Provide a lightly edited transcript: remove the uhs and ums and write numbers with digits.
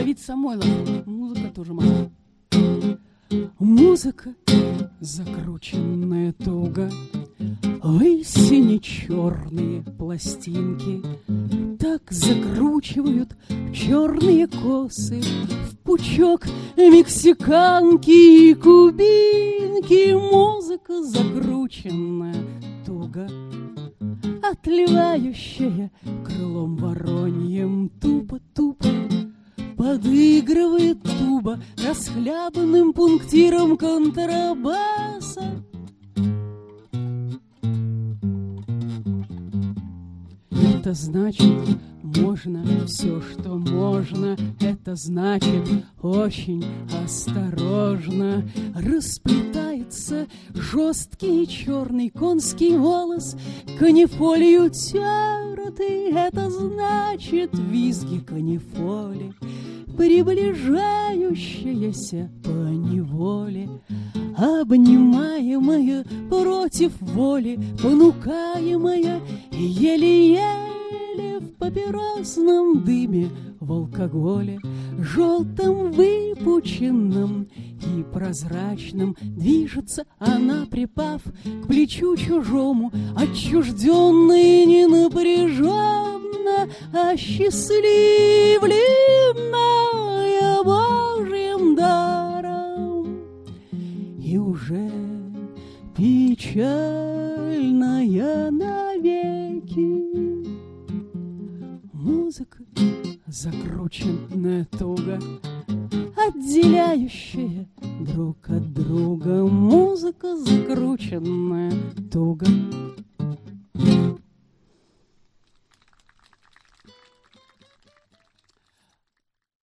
Давид Самойлов. Музыка тоже моя. Музыка, закрученная туго, ой, сине-черные пластинки так закручивают черные косы в пучок мексиканки и кубинки. Музыка, закрученная туго, отливающая крылом вороньем, тупо-тупо подыгрывает туба расхлябанным пунктиром контрабаса. Это значит, можно все, что можно. Это значит, очень осторожно расплетается жесткий черный конский волос канифолью терты. Это значит, визги канифоли, приближающаяся поневоле, обнимаемая против воли, понукаемая еле-еле в папиросном дыме, в алкоголе, желтом, выпученном и прозрачном. Движется она, припав к плечу чужому, отчужденно и ненапряженно, осчастливленная Божьим даром. И уже печальная навеки. Музыка, закрученная туго, отделяющая друг от друга. Музыка, закрученная туго,